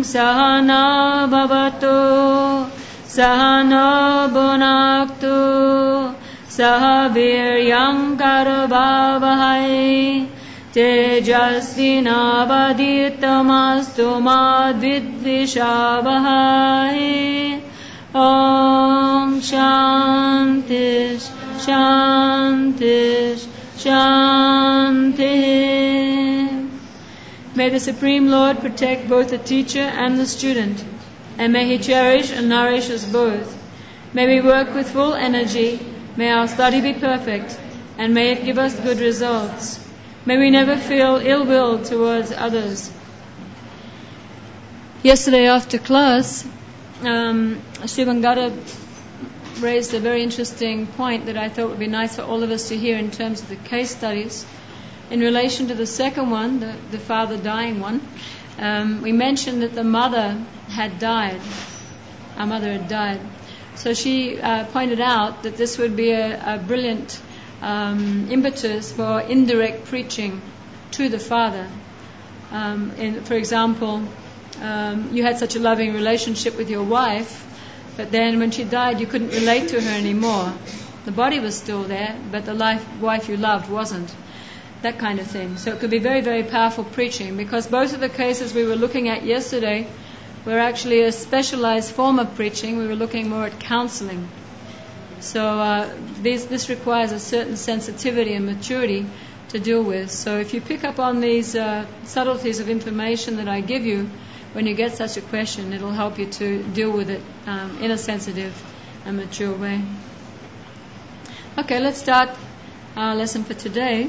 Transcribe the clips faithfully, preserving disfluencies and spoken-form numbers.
Sahana Bhavatu Sahana Bhunaktu Sahaviryam Karvavahai Tejasvinavaditamastu madvidvishavahai. Om Shanti Shanti Shanti. May the Supreme Lord protect both the teacher and the student, and may He cherish and nourish us both. May we work with full energy, may our study be perfect, and may it give us good results. May we never feel ill will towards others. Yesterday after class, um, Shivangara raised a very interesting point that I thought would be nice for all of us to hear in terms of the case studies. In relation to the second one, the, the father dying one, um, we mentioned that the mother had died. Our mother had died. So she uh, pointed out that this would be a, a brilliant um, impetus for indirect preaching to the father. Um, in, for example, um, you had such a loving relationship with your wife, but then when she died you couldn't relate to her anymore. The body was still there, but the life, wife you loved wasn't. That kind of thing. So it could be very, very powerful preaching, because both of the cases we were looking at yesterday were actually a specialized form of preaching. We were looking more at counseling. So uh, this, this requires a certain sensitivity and maturity to deal with. So if you pick up on these uh, subtleties of information that I give you, when you get such a question, it'll help you to deal with it um, in a sensitive and mature way. Okay, let's start our lesson for today.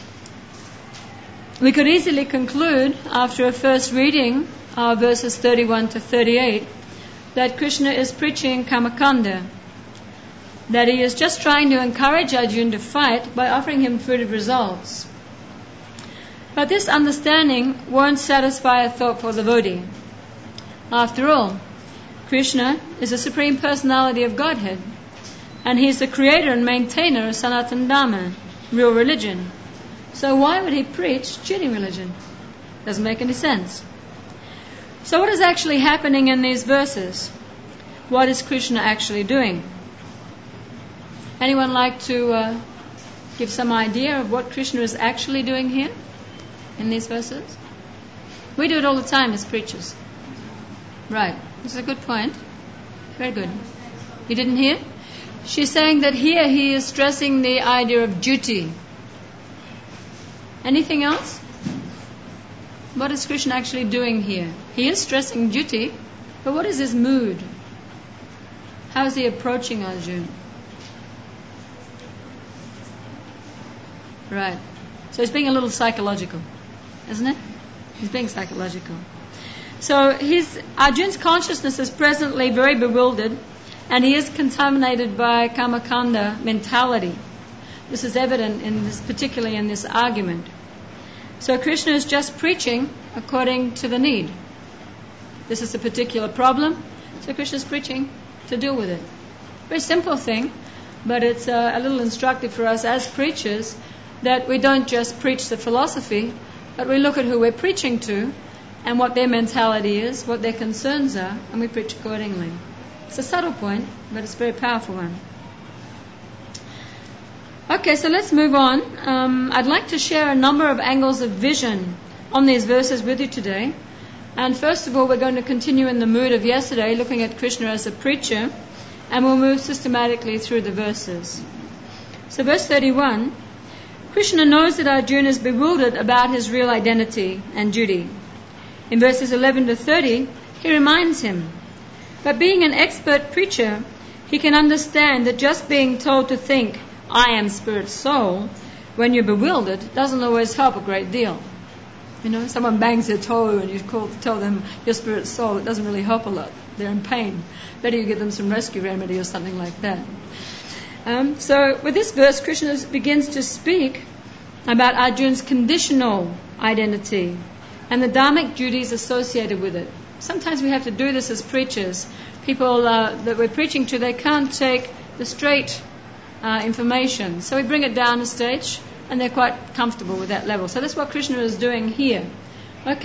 We could easily conclude, after a first reading of verses thirty-one to thirty-eight, that Krishna is preaching Kamakanda, that he is just trying to encourage Arjuna to fight by offering him fruited results. But this understanding won't satisfy a thoughtful devotee. After all, Krishna is the Supreme Personality of Godhead, and he is the creator and maintainer of Sanatana Dharma, real religion. So why would he preach cheating religion? Doesn't make any sense. So what is actually happening in these verses? What is Krishna actually doing? Anyone like to uh, give some idea of what Krishna is actually doing here in these verses? We do it all the time as preachers. Right. This is a good point. Very good. You didn't hear? She's saying that here he is stressing the idea of duty. Anything else? What is Krishna actually doing here? He is stressing duty, but what is his mood? How is he approaching Arjuna? Right. So he's being a little psychological, isn't it? He's being psychological. So his Arjuna's consciousness is presently very bewildered, and he is contaminated by Kamakanda mentality. This is evident in this, particularly in this argument. So Krishna is just preaching according to the need. This is a particular problem, so Krishna is preaching to deal with it. Very simple thing, but it's uh, a little instructive for us as preachers that we don't just preach the philosophy, but we look at who we're preaching to and what their mentality is, what their concerns are, and we preach accordingly. It's a subtle point, but it's a very powerful one. Okay, so let's move on. Um, I'd like to share a number of angles of vision on these verses with you today. And first of all, we're going to continue in the mood of yesterday, looking at Krishna as a preacher, and we'll move systematically through the verses. So verse thirty-one, Krishna knows that Arjuna is bewildered about his real identity and duty. In verses eleven to thirty, he reminds him, but being an expert preacher, he can understand that just being told to think, I am spirit soul, when you're bewildered, doesn't always help a great deal. You know, someone bangs their toe and you call, tell them your spirit soul, it doesn't really help a lot. They're in pain. Better you give them some rescue remedy or something like that. Um, so with this verse, Krishna begins to speak about Arjuna's conditional identity and the dharmic duties associated with it. Sometimes we have to do this as preachers. People uh, that we're preaching to, they can't take the straight uh, information. So we bring it down a stage and they're quite comfortable with that level. So that's what Krishna is doing here. Okay,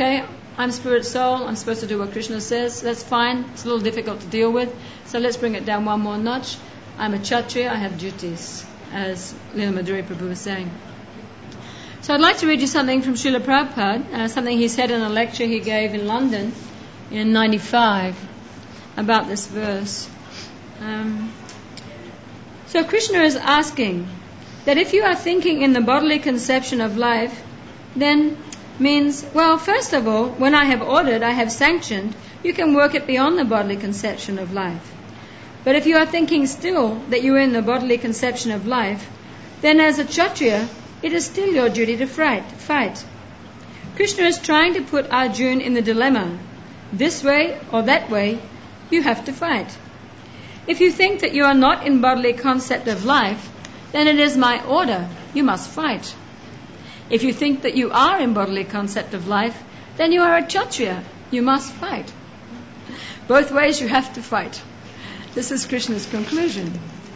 I'm spirit soul, I'm supposed to do what Krishna says. That's fine. It's a little difficult to deal with. So let's bring it down one more notch. I'm a Kshatriya, I have duties, as Leela Madhuri Prabhu was saying. So I'd like to read you something from Srila Prabhupada, uh, something he said in a lecture he gave in London in ninety-five about this verse. Um, so Krishna is asking that if you are thinking in the bodily conception of life, then means, well, first of all, when I have ordered, I have sanctioned, you can work it beyond the bodily conception of life. But if you are thinking still that you are in the bodily conception of life, then as a Kshatriya, it is still your duty to fight. Krishna is trying to put Arjuna in the dilemma. This way or that way, you have to fight. If you think that you are not in bodily concept of life, then it is my order, you must fight. If you think that you are in bodily concept of life, then you are a Kshatriya, you must fight. Both ways you have to fight. This is Krishna's conclusion.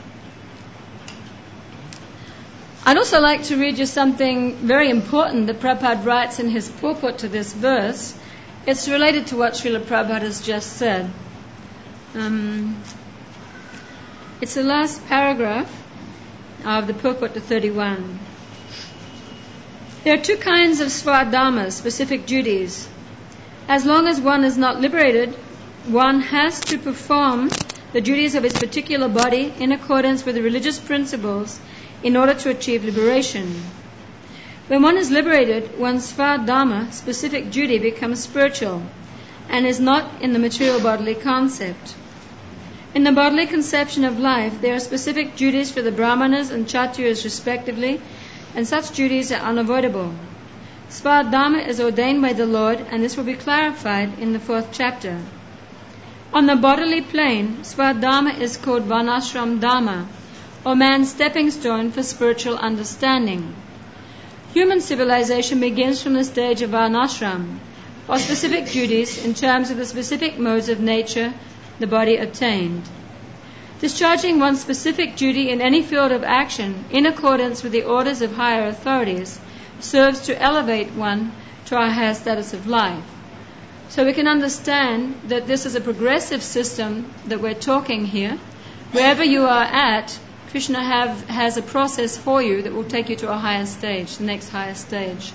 I'd also like to read you something very important that Prabhupada writes in his purport to this verse. It's related to what Srila Prabhupada has just said. Um, it's the last paragraph of the purport to thirty-one. There are two kinds of svadharmas, specific duties. As long as one is not liberated, one has to perform the duties of his particular body in accordance with the religious principles in order to achieve liberation. When one is liberated, one's svadharma, specific duty, becomes spiritual and is not in the material bodily concept. In the bodily conception of life, there are specific duties for the brahmanas and kshatriyas respectively, and such duties are unavoidable. Svadharma is ordained by the Lord, and this will be clarified in the fourth chapter. On the bodily plane, Svadharma is called Varnashram Dharma, or man's stepping stone for spiritual understanding. Human civilization begins from the stage of Varnashram, or specific duties in terms of the specific modes of nature the body attained. Discharging one's specific duty in any field of action in accordance with the orders of higher authorities serves to elevate one to a higher status of life. So we can understand that this is a progressive system that we're talking here. Wherever you are at, Krishna have, has a process for you that will take you to a higher stage, the next higher stage.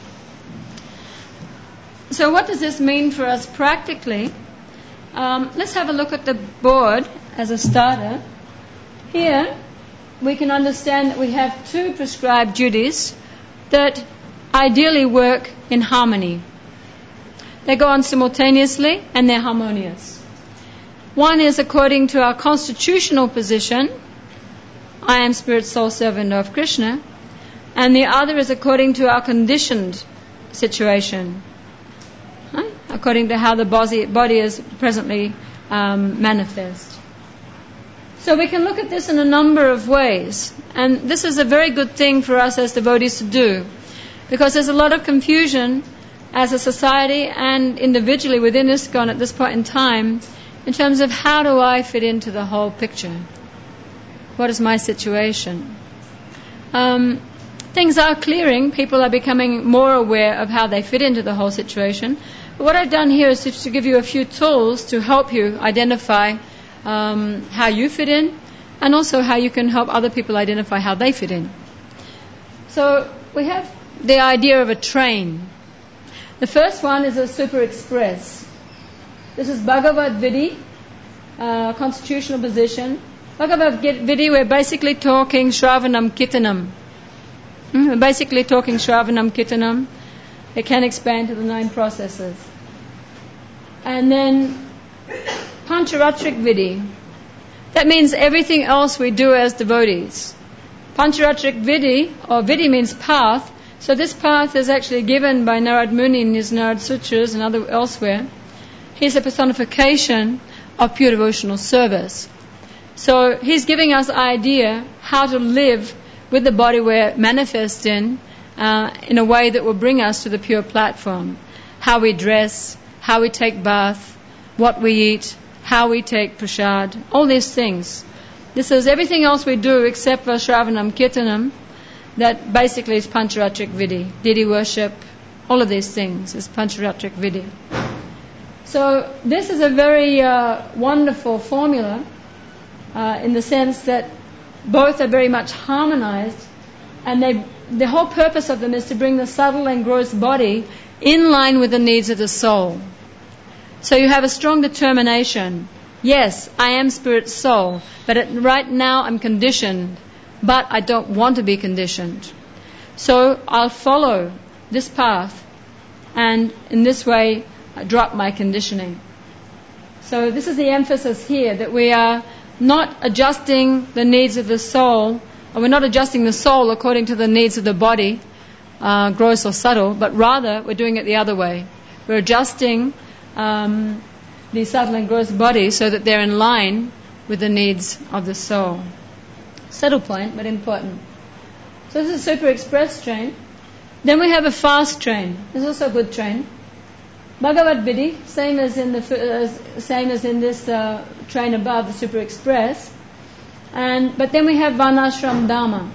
So what does this mean for us practically? Um, let's have a look at the board as a starter. Here we can understand that we have two prescribed duties that ideally work in harmony. They go on simultaneously and they're harmonious. One is according to our constitutional position, I am spirit soul servant of Krishna, and the other is according to our conditioned situation, huh? according to how the body, body is presently um, manifest. So we can look at this in a number of ways, and this is a very good thing for us as devotees to do, because there's a lot of confusion as a society and individually within ISKCON at this point in time in terms of how do I fit into the whole picture? What is my situation? Um, things are clearing. People are becoming more aware of how they fit into the whole situation. But what I've done here is just to give you a few tools to help you identify um, how you fit in, and also how you can help other people identify how they fit in. So we have the idea of a train. The first one is a super express. This is Bhagavad Vidhi, uh, constitutional position. Bhagavad Vidhi, we're basically talking Shravanam Kirtanam. Hmm? We're basically talking Shravanam Kirtanam. It can expand to the nine processes. And then Pancharatrik Vidhi. That means everything else we do as devotees. Pancharatrik Vidhi, or Vidhi means path. So this path is actually given by Narad Muni in his Narad Sutras and other elsewhere. He's a personification of pure devotional service. So he's giving us idea how to live with the body we're manifest in, uh, in a way that will bring us to the pure platform. How we dress, how we take bath, what we eat, how we take prasad, all these things. This is everything else we do except for Shravanam Kirtanam. That basically is Pancharatrik Vidhi, deity worship, All of these things is Pancharatric Vidya. So this is a very uh, wonderful formula uh, in the sense that both are very much harmonized, and they, the whole purpose of them is to bring the subtle and gross body in line with the needs of the soul. So you have a strong determination. Yes, I am spirit soul, but at, right now I'm conditioned, but I don't want to be conditioned. So I'll follow this path, and in this way I drop my conditioning. So this is the emphasis here, that we are not adjusting the needs of the soul, or we're not adjusting the soul according to the needs of the body, uh, gross or subtle, but rather we're doing it the other way. We're adjusting um, the subtle and gross body so that they're in line with the needs of the soul. Subtle point, but important. So this is a super express train. Then we have a fast train. This is also a good train. Bhagavad Vidhi, same as in the uh, same as in this uh, train above, the super express. And but then we have Varnashram Dharma.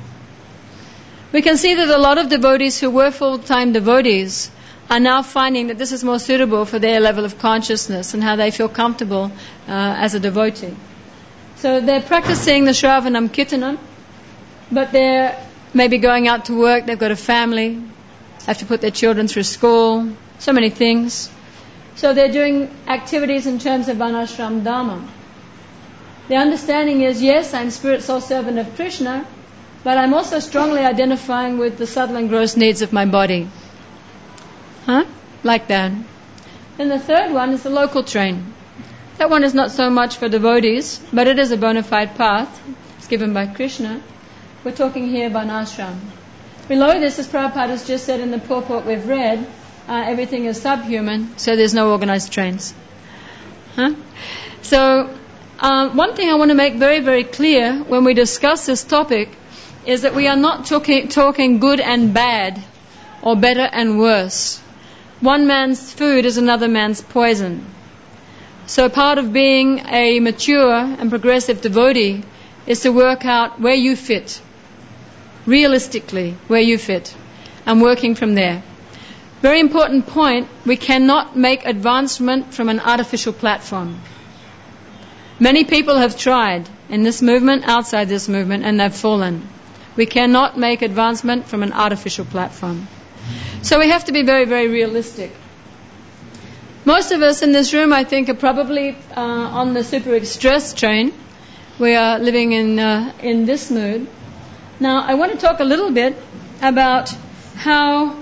We can see that a lot of devotees who were full-time devotees are now finding that this is more suitable for their level of consciousness and how they feel comfortable uh, as a devotee. So they're practicing the Shravanam Kirtanam, but they're maybe going out to work, they've got a family, have to put their children through school, so many things. So they're doing activities in terms of Varnashram Dharma. The understanding is, yes, I'm spirit soul servant of Krishna, but I'm also strongly identifying with the subtle and gross needs of my body. Huh? Like that. Then the third one is the local train. That one is not so much for devotees, but it is a bona fide path. It's given by Krishna. We're talking here Varnashram. Below this, as Prabhupada has just said in the purport we've read, uh, everything is subhuman, so there's no organized trains. Huh? So, uh, one thing I want to make very, very clear when we discuss this topic is that we are not talking, talking good and bad, or better and worse. One man's food is another man's poison. So part of being a mature and progressive devotee is to work out where you fit, realistically where you fit, and working from there. Very important point, we cannot make advancement from an artificial platform. Many people have tried in this movement, outside this movement, and they've fallen. We cannot make advancement from an artificial platform. So we have to be very, very realistic. Most of us in this room, I think, are probably uh, on the super express train. We are living in uh, in this mood. Now, I want to talk a little bit about how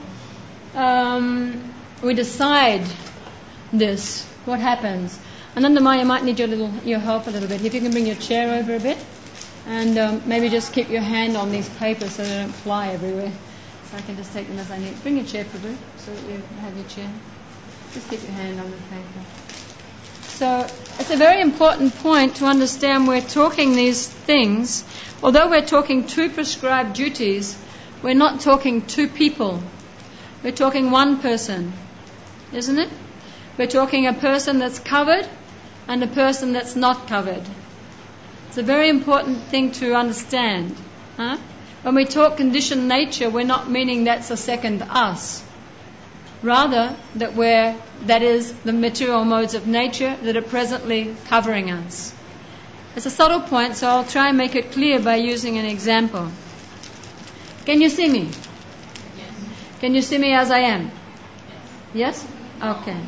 um, we decide this. What happens? Anandamaya, I might need your little your help a little bit. If you can bring your chair over a bit, and um, maybe just keep your hand on these papers so they don't fly everywhere. So I can just take them as I need. Bring your chair, Prabhu, so that you have your chair. Just keep your hand on the paper. So it's a very important point to understand we're talking these things. Although we're talking two prescribed duties, we're not talking two people. We're talking one person, isn't it? We're talking a person that's covered and a person that's not covered. It's a very important thing to understand. Huh? When we talk conditioned nature, we're not meaning that's a second us. Rather, that we're, that is the material modes of nature that are presently covering us. It's a subtle point, so I'll try and make it clear by using an example. Can you see me? Yes. Can you see me as I am? Yes? Okay.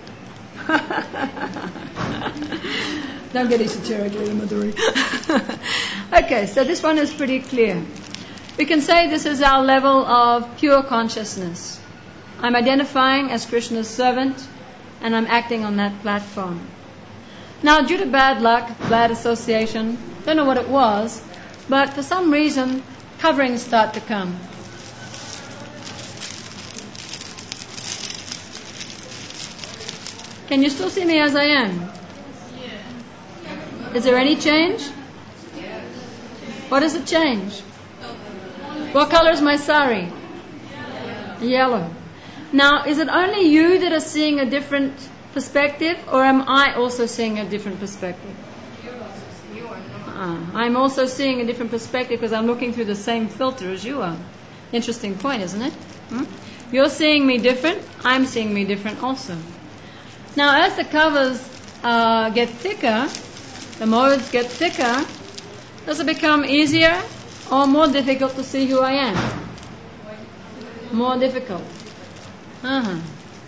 Don't get esoterically, Madhuri. Okay, so this one is pretty clear. We can say this is our level of pure consciousness. I'm identifying as Krishna's servant, and I'm acting on that platform. Now, due to bad luck, bad association, don't know what it was, but for some reason, coverings start to come. Can you still see me as I am? Yeah. Is there any change? Yes. What does it change? What color is my sari? Yellow. Yellow. Now, is it only you that are seeing a different perspective, or am I also seeing a different perspective? You are not. Uh, I'm also seeing a different perspective because I'm looking through the same filter as you are. Interesting point, isn't it? Hmm? You're seeing me different, I'm seeing me different also. Now, as the covers uh, get thicker, the modes get thicker, does it become easier or more difficult to see who I am? More difficult. Uh-huh.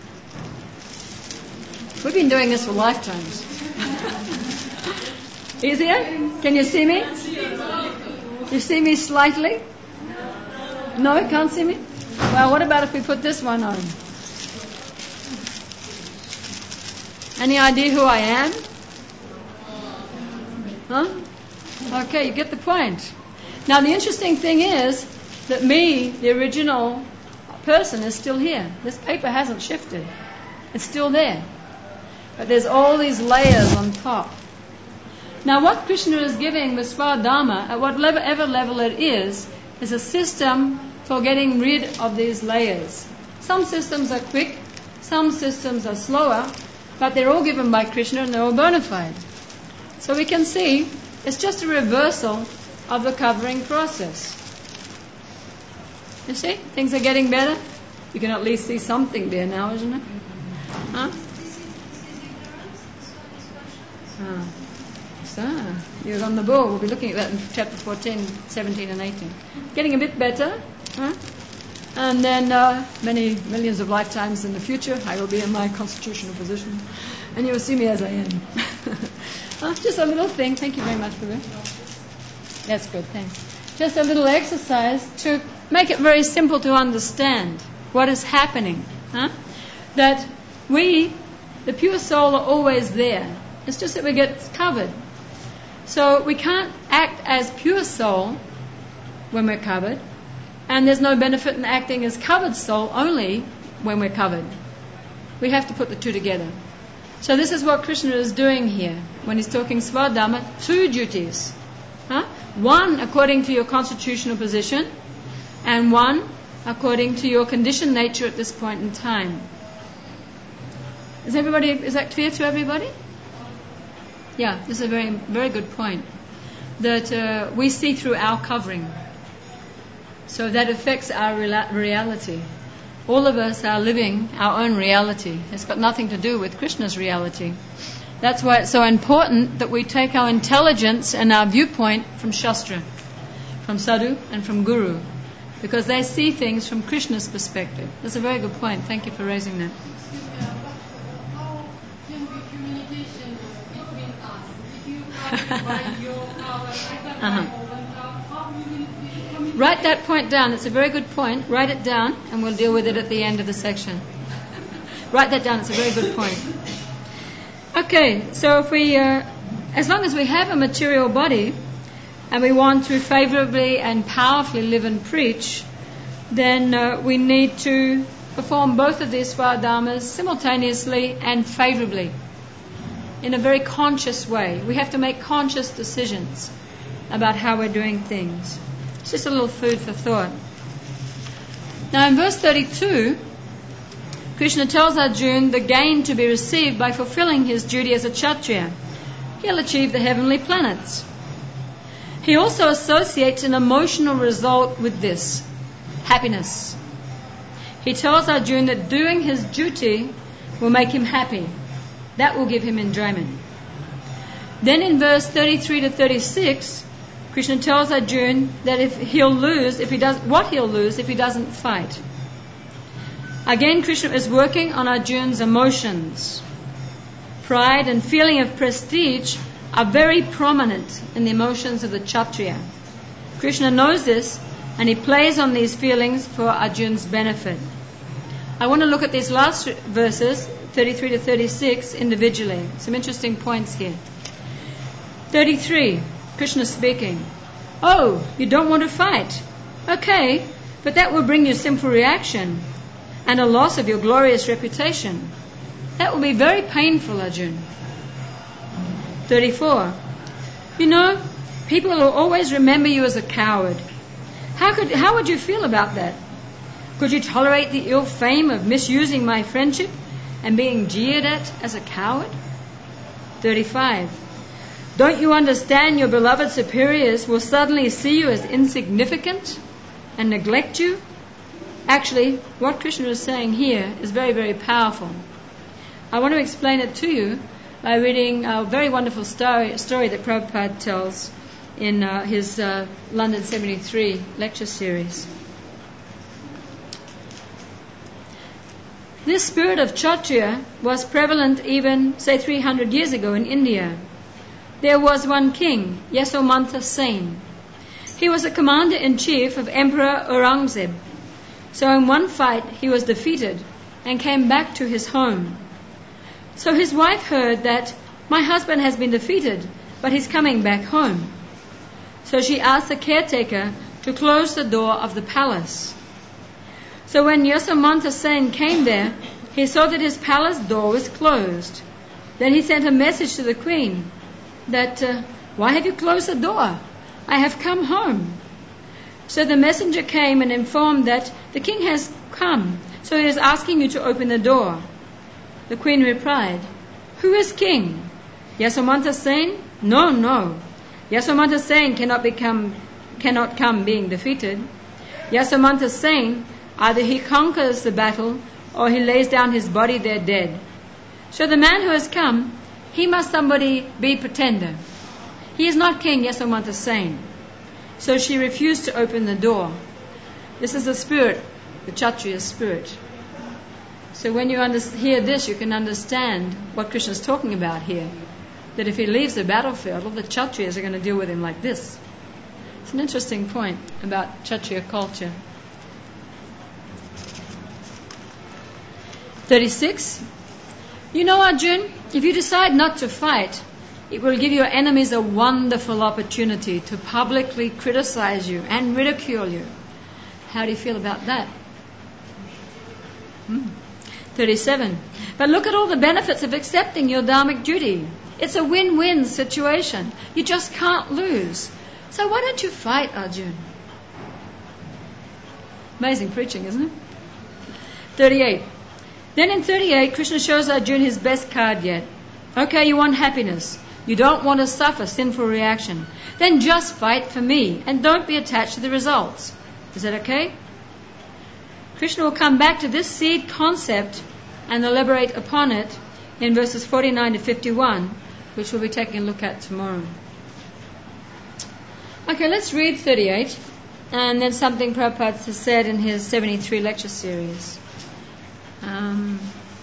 We've been doing this for lifetimes. Easier? Can you see me? You see me slightly? No, you can't see me? Well, what about if we put this one on? Any idea who I am? Huh? Okay, you get the point. Now, the interesting thing is that me, the original person, is still here. This paper hasn't shifted. It's still there. But there's all these layers on top. Now, what Krishna is giving with Svadharma, at whatever level it is, is a system for getting rid of these layers. Some systems are quick, some systems are slower, but they're all given by Krishna and they're all bona fide. So we can see it's just a reversal of the covering process. You see? Things are getting better. You can at least see something there now, isn't it? Huh? Ah. So, you're on the ball. We'll be looking at that in chapter fourteen, seventeen and eighteen. Getting a bit better. Huh? And then uh, many millions of lifetimes in the future, I will be in my constitutional position. And you will see me as I am. uh, just a little thing. Thank you very much for that. That's good, thanks. Just a little exercise to make it very simple to understand what is happening. Huh? That we, the pure soul, are always there. It's just that we get covered. So we can't act as pure soul when we're covered, and there's no benefit in acting as covered soul only when we're covered. We have to put the two together. So this is what Krishna is doing here when he's talking Svadharma, two duties. Huh? One according to your constitutional position, and one according to your conditioned nature at this point in time. Is everybody? Is that clear to everybody? Yeah, this is a very, very good point. That uh, we see through our covering. So that affects our rela- reality. All of us are living our own reality. It's got nothing to do with Krishna's reality. That's why it's so important that we take our intelligence and our viewpoint from Shastra, from Sadhu and from Guru, because they see things from Krishna's perspective. That's a very good point. Thank you for raising that. uh-huh. Write that point down. It's a very good point. Write it down and we'll deal with it at the end of the section. Write that down. It's a very good point. Okay, so if we, uh, as long as we have a material body and we want to favorably and powerfully live and preach, then uh, we need to perform both of these Svadharmas simultaneously and favorably, in a very conscious way. We have to make conscious decisions about how we're doing things. It's just a little food for thought. Now in verse thirty-two, Krishna tells Arjuna the gain to be received by fulfilling his duty as a Kshatriya. He'll achieve the heavenly planets. He also associates an emotional result with this, happiness. He tells Arjuna that doing his duty will make him happy. That will give him enjoyment. Then in verse thirty-three to thirty-six, Krishna tells Arjuna that if he'll lose, if he does, what he'll lose if he doesn't fight. Again, Krishna is working on Arjuna's emotions. Pride and feeling of prestige are very prominent in the emotions of the Kshatriya. Krishna knows this and he plays on these feelings for Arjuna's benefit. I want to look at these last verses, thirty-three to thirty-six, individually. Some interesting points here. thirty-three, Krishna speaking. Oh, you don't want to fight? Okay, but that will bring you sinful reaction and a loss of your glorious reputation. That will be very painful, Arjuna. thirty-four. You know, people will always remember you as a coward. How could, how would you feel about that? Could you tolerate the ill fame of misusing my friendship and being jeered at as a coward? thirty-five. Don't you understand your beloved superiors will suddenly see you as insignificant and neglect you? Actually, what Krishna is saying here is very, very powerful. I want to explain it to you by reading a very wonderful story, story that Prabhupada tells in uh, his uh, London seventy-three lecture series. This spirit of Kshatriya was prevalent even, say, three hundred years ago in India. There was one king, Yasomanta Sen. He was a commander-in-chief of Emperor Aurangzeb. So in one fight he was defeated and came back to his home. So his wife heard that, "My husband has been defeated, but he's coming back home." So she asked the caretaker to close the door of the palace. So when Yasomanta Sen came there, he saw that his palace door was closed. Then he sent a message to the queen that, uh, "Why have you closed the door? I have come home." So the messenger came and informed that the king has come, so he is asking you to open the door. The queen replied, "Who is king? Yasomanta Sen? No, no. Yasomanta Sen cannot become, cannot come being defeated. Yasomanta Sen, either he conquers the battle or he lays down his body there dead. So the man who has come, he must somebody be pretender. He is not King Yasomanta Sen." So she refused to open the door. This is the spirit, the Kshatriya spirit. So when you under- hear this, you can understand what Krishna is talking about here. That if he leaves the battlefield, all the Kshatriyas are going to deal with him like this. It's an interesting point about Kshatriya culture. thirty-six. You know, Arjun, if you decide not to fight, it will give your enemies a wonderful opportunity to publicly criticize you and ridicule you. How do you feel about that? Hmm. thirty-seven. But look at all the benefits of accepting your dharmic duty. It's a win-win situation. You just can't lose. So why don't you fight, Arjun? Amazing preaching, isn't it? thirty-eight. Then in thirty-eight, Krishna shows Arjun his best card yet. Okay, you want happiness. You don't want to suffer sinful reaction. Then just fight for me and don't be attached to the results. Is that okay? Krishna will come back to this seed concept and elaborate upon it in verses forty-nine to fifty-one, which we'll be taking a look at tomorrow. Okay, let's read thirty-eight and then something Prabhupada has said in his seventy-three lecture series. Um,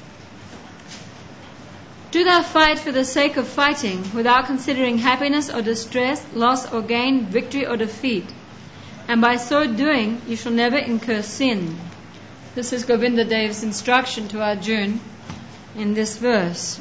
Do thou fight for the sake of fighting, without considering happiness or distress, loss or gain, victory or defeat. And by so doing, you shall never incur sin. This is Govinda Dev's instruction to Arjun in this verse.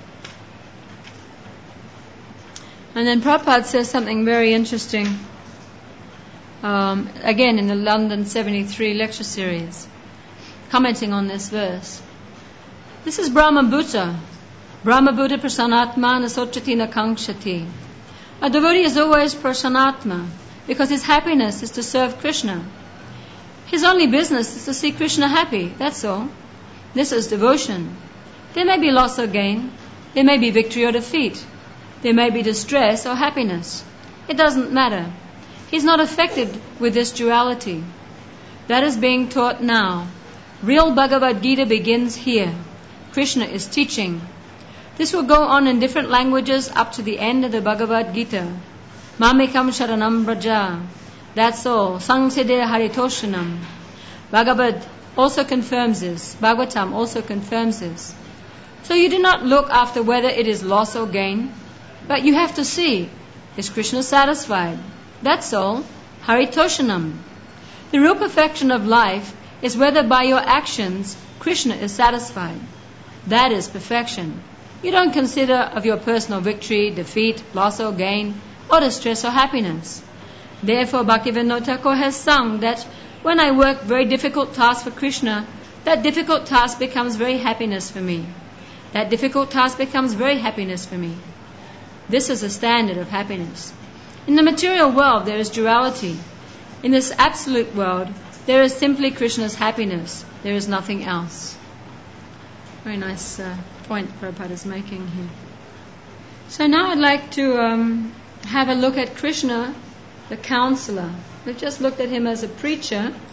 And then Prabhupada says something very interesting, um, again in the London seventy-three lecture series, commenting on this verse. This is Brahma Bhuta. Brahma Buddha prasanatma nasochati nakangshati. A devotee is always prasanatma because his happiness is to serve Krishna. His only business is to see Krishna happy, that's all. This is devotion. There may be loss or gain. There may be victory or defeat. There may be distress or happiness. It doesn't matter. He's not affected with this duality. That is being taught now. Real Bhagavad Gita begins here. Krishna is teaching. This will go on in different languages up to the end of the Bhagavad Gita. Mamekam sharanam braja. That's all. Sangsiddhe haritoshanam. Bhagavad also confirms this. Bhagavatam also confirms this. So you do not look after whether it is loss or gain, but you have to see, is Krishna satisfied? That's all. Haritoshanam. The real perfection of life is whether by your actions Krishna is satisfied. That is perfection. You don't consider of your personal victory, defeat, loss or gain, or distress or happiness. Therefore, Bhaktivinoda Thakur has sung that when I work very difficult tasks for Krishna, that difficult task becomes very happiness for me. That difficult task becomes very happiness for me. This is a standard of happiness. In the material world, there is duality. In this absolute world, there is simply Krishna's happiness. There is nothing else. Very nice uh, point Prabhupada is making here. So now I'd like to um, have a look at Krishna, the counselor. We've just looked at him as a preacher,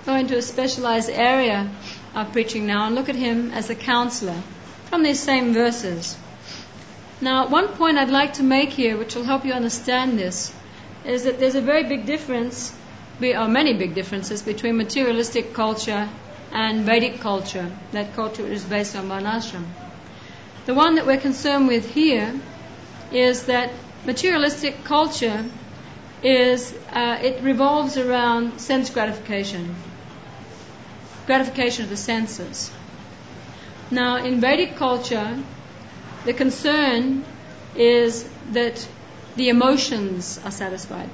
go into a specialized area of preaching now and look at him as a counselor from these same verses. Now, one point I'd like to make here, which will help you understand this, is that there's a very big difference, or many big differences, between materialistic culture and Vedic culture, that culture is based on Varnashram. The one that we're concerned with here is that materialistic culture is, uh, it revolves around sense gratification, gratification of the senses. Now, in Vedic culture, the concern is that the emotions are satisfied.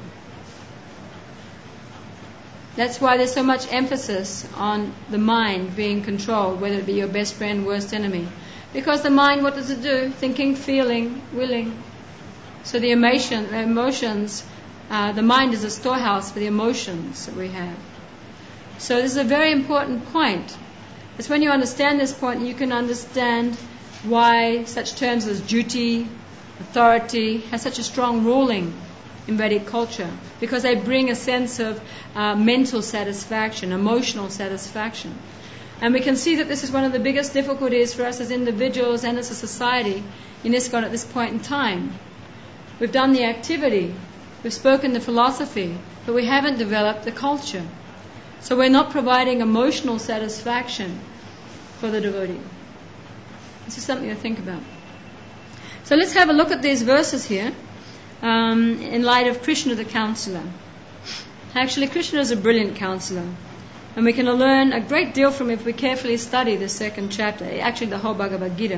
That's why there's so much emphasis on the mind being controlled, whether it be your best friend, worst enemy. Because the mind, what does it do? Thinking, feeling, willing. So the emotion, the emotions, uh, the mind is a storehouse for the emotions that we have. So this is a very important point. It's when you understand this point, you can understand why such terms as duty, authority, has such a strong ruling in Vedic culture, because they bring a sense of uh, mental satisfaction, emotional satisfaction. And we can see that this is one of the biggest difficulties for us as individuals and as a society in ISKCON at this point in time. We've done the activity, we've spoken the philosophy, but we haven't developed the culture. So we're not providing emotional satisfaction for the devotee. This is something to think about. So let's have a look at these verses here um, in light of Krishna the counselor. Actually, Krishna is a brilliant counselor, and we can learn a great deal from him if we carefully study the second chapter, actually the whole Bhagavad Gita.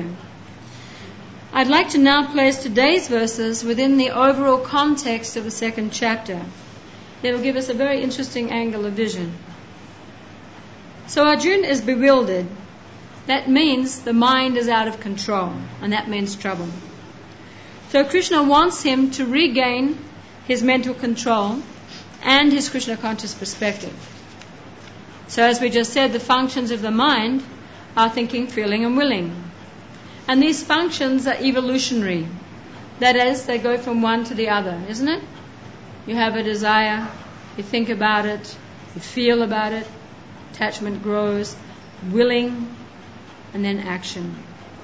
I'd like to now place today's verses within the overall context of the second chapter. It will give us a very interesting angle of vision. So Arjuna is bewildered. That means the mind is out of control, and that means trouble. So Krishna wants him to regain his mental control and his Krishna conscious perspective. So as we just said, the functions of the mind are thinking, feeling and willing. And these functions are evolutionary. That is, they go from one to the other, isn't it? You have a desire, you think about it, you feel about it, attachment grows, willing, and then action.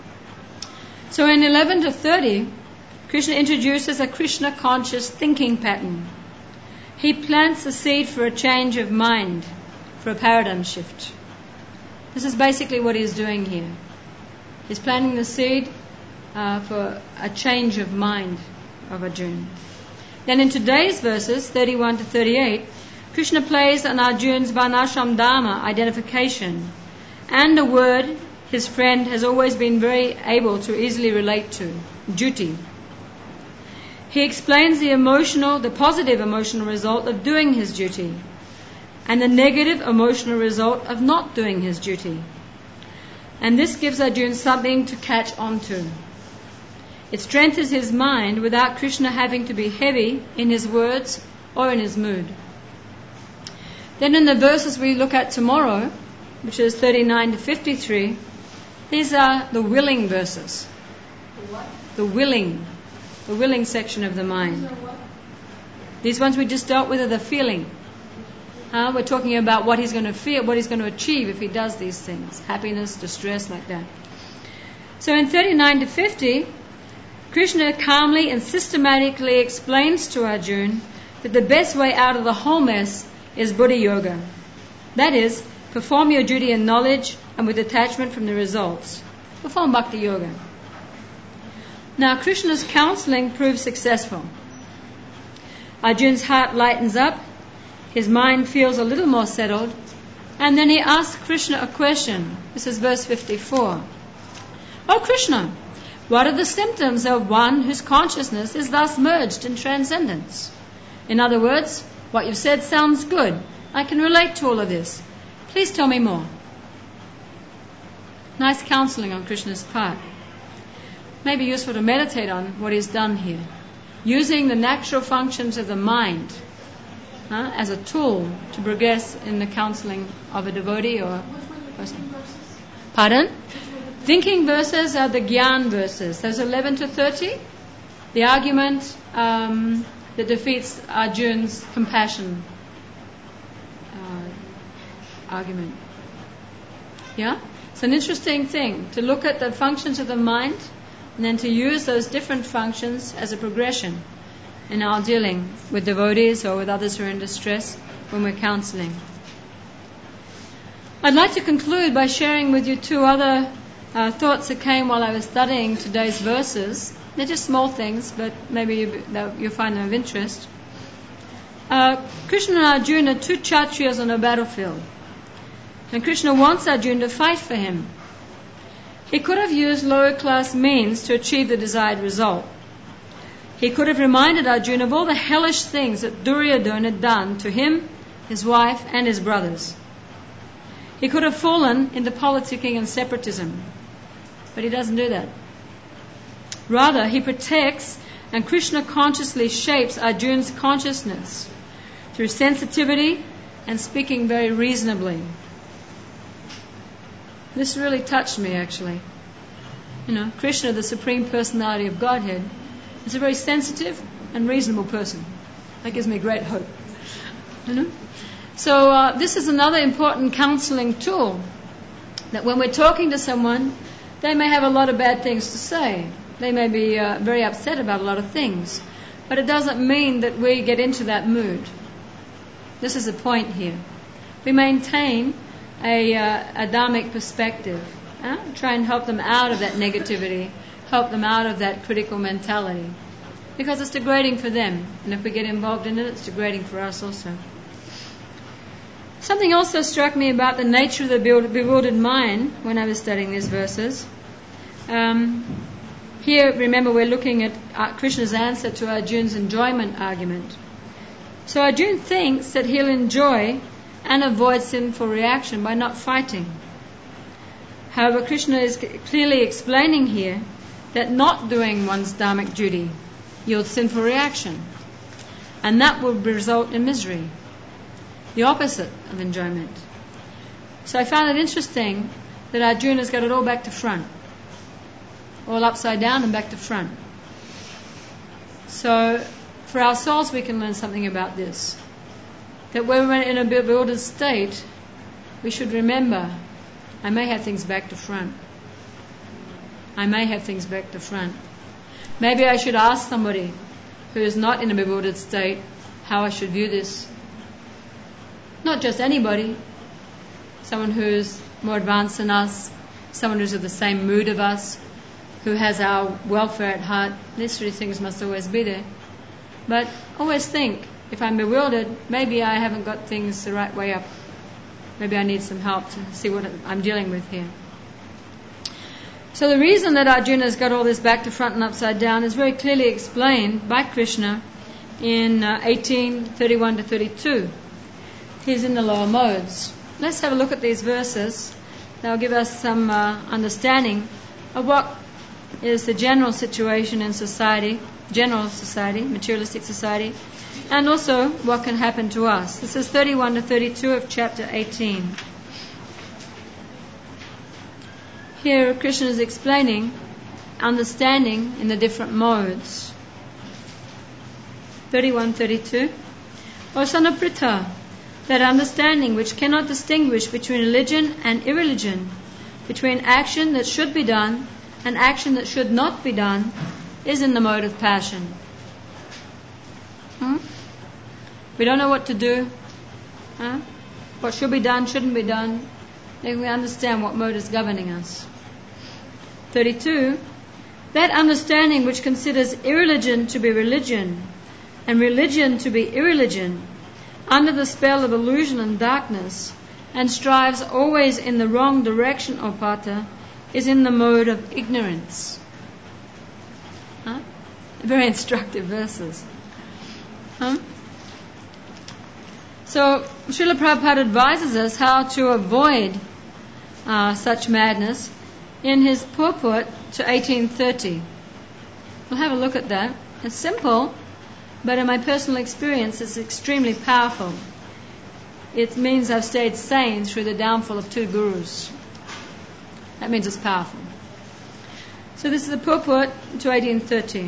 So in eleven to thirty, Krishna introduces a Krishna conscious thinking pattern. He plants the seed for a change of mind, for a paradigm shift. This is basically what he's doing here. He's planting the seed uh, for a change of mind of Arjuna. Then in today's verses, thirty-one to thirty-eight, Krishna plays on Arjuna's Varnashram Dharma identification and a word his friend has always been very able to easily relate to, duty. He explains the emotional, the positive emotional result of doing his duty and the negative emotional result of not doing his duty. And this gives Arjuna something to catch on to. It strengthens his mind without Krishna having to be heavy in his words or in his mood. Then in the verses we look at tomorrow, which is thirty-nine to fifty-three, these are the willing verses. What? The willing, the willing section of the mind. These ones we just dealt with are the feeling. Uh, we're talking about what he's going to feel, what he's going to achieve if he does these things. Happiness, distress, like that. So in thirty-nine to fifty, Krishna calmly and systematically explains to Arjuna that the best way out of the whole mess is Buddha Yoga. That is, perform your duty in knowledge and with detachment from the results. Perform Bhakti Yoga. Now Krishna's counseling proves successful. Arjuna's heart lightens up, his mind feels a little more settled, and then he asks Krishna a question. This is verse fifty-four. Oh Krishna, what are the symptoms of one whose consciousness is thus merged in transcendence? In other words, what you've said sounds good. I can relate to all of this. Please tell me more. Nice counseling on Krishna's part. Maybe useful to meditate on what he's done here. Using the natural functions of the mind huh, as a tool to progress in the counseling of a devotee or a person. Pardon? Thinking verses are the Gyan verses. Those eleven to thirty. The argument um, that defeats Arjuna's compassion. Uh, argument. Yeah? It's an interesting thing to look at the functions of the mind and then to use those different functions as a progression in our dealing with devotees or with others who are in distress when we're counseling. I'd like to conclude by sharing with you two other uh, thoughts that came while I was studying today's verses. They're just small things, but maybe you, you'll find them of interest. Uh, Krishna and Arjuna are two Kshatriyas on a battlefield. And Krishna wants Arjuna to fight for him. He could have used lower class means to achieve the desired result. He could have reminded Arjuna of all the hellish things that Duryodhana had done to him, his wife, and his brothers. He could have fallen into politicking and separatism. But he doesn't do that. Rather, he protects and Krishna consciously shapes Arjuna's consciousness through sensitivity and speaking very reasonably. This really touched me, actually. You know, Krishna, the Supreme Personality of Godhead, is a very sensitive and reasonable person. That gives me great hope. You know? So uh, this is another important counseling tool, that when we're talking to someone, they may have a lot of bad things to say. They may be uh, very upset about a lot of things. But it doesn't mean that we get into that mood. This is the point here. We maintain a, uh, a dharmic perspective. Uh, try and help them out of that negativity, help them out of that critical mentality. Because it's degrading for them. And if we get involved in it, it's degrading for us also. Something also struck me about the nature of the bewildered mind when I was studying these verses. Um, here, remember, we're looking at uh, Krishna's answer to Arjuna's enjoyment argument. So Arjuna thinks that he'll enjoy and avoid sinful reaction by not fighting. However, Krishna is clearly explaining here that not doing one's dharmic duty yields sinful reaction, and that will result in misery, the opposite of enjoyment. So I found it interesting that Arjuna's got it all back to front, all upside down and back to front. So for our souls we can learn something about this, that when we're in a bewildered state, we should remember, I may have things back to front. I may have things back to front. Maybe I should ask somebody who is not in a bewildered state how I should view this. Not just anybody, someone who's more advanced than us, someone who's of the same mood of us, who has our welfare at heart. These three things must always be there. But always think, if I'm bewildered, maybe I haven't got things the right way up. Maybe I need some help to see what I'm dealing with here. So the reason that Arjuna's got all this back to front and upside down is very clearly explained by Krishna in uh, eighteen thirty-one to thirty-two. He's in the lower modes. Let's have a look at these verses. They'll give us some uh, understanding of what is the general situation in society, general society, materialistic society, and also what can happen to us. This is thirty-one to thirty-two of chapter eighteen. Here Krishna is explaining understanding in the different modes. thirty-one thirty-two. O son of Pritha, that understanding which cannot distinguish between religion and irreligion, between action that should be done and action that should not be done, is in the mode of passion. Hmm? We don't know what to do. Huh? What should be done, shouldn't be done. Then we understand what mode is governing us. thirty-two. That understanding which considers irreligion to be religion and religion to be irreligion, under the spell of illusion and darkness, and strives always in the wrong direction, O Partha, is in the mode of ignorance. Huh? Very instructive verses. Huh? So Srila Prabhupada advises us how to avoid uh, such madness in his purport to eighteen thirty. We'll have a look at that. It's simple, but in my personal experience it's extremely powerful. It means I've stayed sane through the downfall of two gurus. That means it's powerful. So this is the purport to eighteen thirty.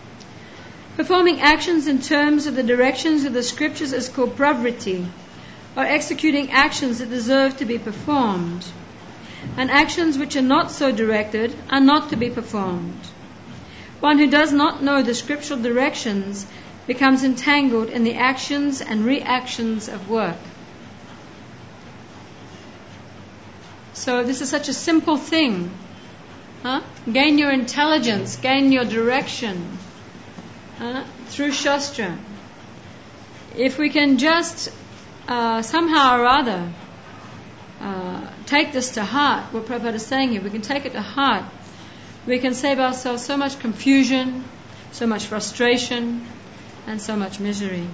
Performing actions in terms of the directions of the scriptures is called pravriti, are executing actions that deserve to be performed, and actions which are not so directed are not to be performed. One who does not know the scriptural directions becomes entangled in the actions and reactions of work. So this is such a simple thing. Huh? Gain your intelligence, gain your direction uh, through Shastra. If we can just uh, somehow or other uh, take this to heart, what Prabhupada is saying here, we can take it to heart, we can save ourselves so much confusion, so much frustration, and so much misery.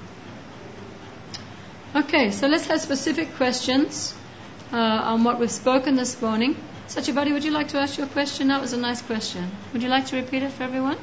Okay, so let's have specific questions uh, on what we've spoken this morning. Satyabhati, would you like to ask your question? That was a nice question. Would you like to repeat it for everyone?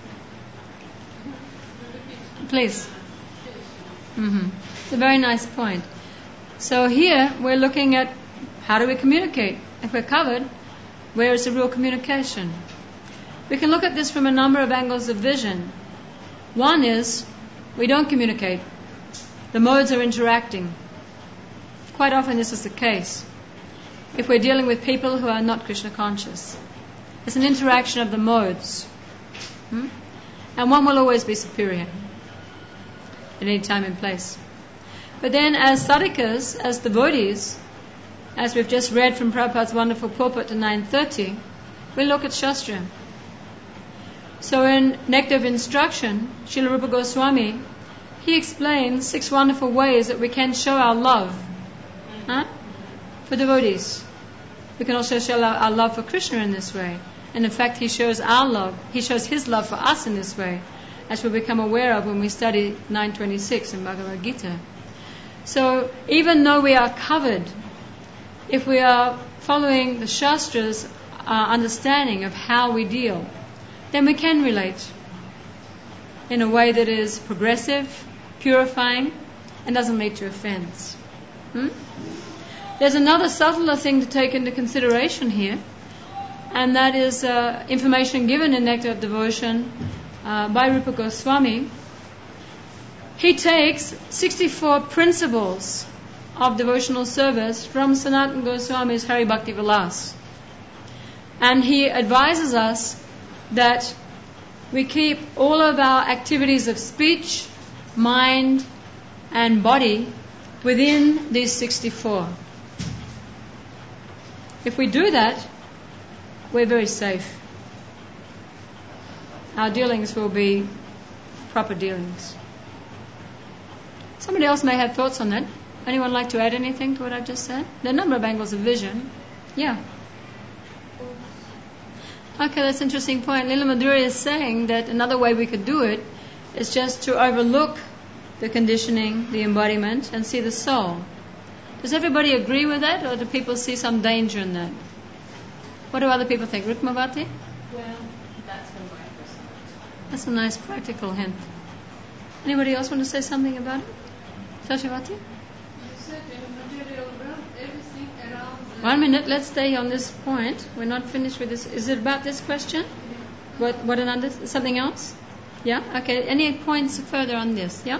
Please. Mm-hmm. It's a very nice point. So here we're looking at how do we communicate? If we're covered, where is the real communication? We can look at this from a number of angles of vision. One is we don't communicate. The modes are interacting. Quite often this is the case. If we're dealing with people who are not Krishna conscious, it's an interaction of the modes. Hmm? And one will always be superior at any time and place. But then as sadhakas, as devotees, as we've just read from Prabhupada's wonderful pulpit to nine thirty, we look at Shastra. So in Nectar of Instruction, Srila Rupa Goswami, he explains six wonderful ways that we can show our love huh, for devotees. We can also show our, our love for Krishna in this way. And in fact, he shows our love, he shows his love for us in this way, as we become aware of when we study nine twenty-six in Bhagavad Gita. So even though we are covered, if we are following the Shastra's uh, understanding of how we deal, then we can relate in a way that is progressive, purifying, and doesn't lead to offense. Hmm? There's another subtler thing to take into consideration here, and that is uh, information given in Nectar of Devotion uh, by Rupa Goswami. He takes sixty-four principles of devotional service from Sanatana Goswami's Hari Bhakti Vilas. And he advises us that we keep all of our activities of speech, mind, and body within these sixty-four. If we do that, we're very safe. Our dealings will be proper dealings. Somebody else may have thoughts on that. Anyone like to add anything to what I've just said? There are a number of angles of vision. Yeah. Okay, that's an interesting point. Lila Madhuri is saying that another way we could do it is just to overlook the conditioning, the embodiment, and see the soul. Does everybody agree with that, or do people see some danger in that? What do other people think? Rukmavati? Well, that's from my perspective. That's a nice practical hint. Anybody else want to say something about it? Sashavati? You said in material realm, everything around the One minute, let's stay on this point. We're not finished with this. Is it about this question? What, what another, something else? Yeah? Okay, any points further on this? Yeah?